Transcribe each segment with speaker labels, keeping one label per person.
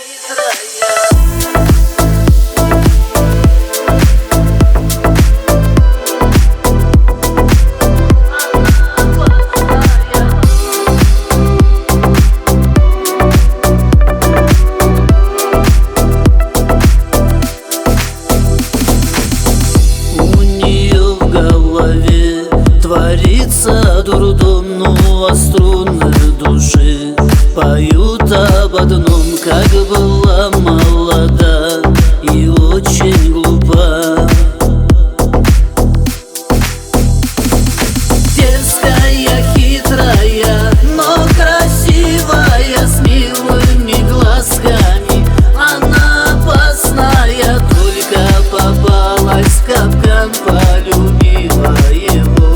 Speaker 1: Творится дурдом, но струны души поют об одном, как была молода и очень глупа. Дерзкая, хитрая, но красивая, с милыми глазками. Она опасная, только попалась в капкан, полюбила его.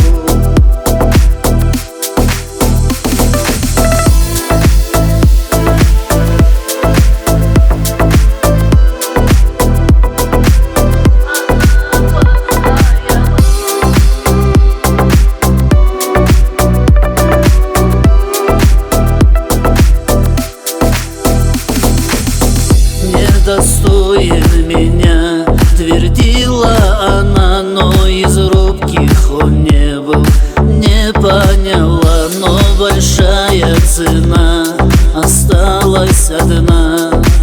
Speaker 1: Недостоин меня, твердила она, но из робких он не был. Не поняла, но большая цена осталась одна.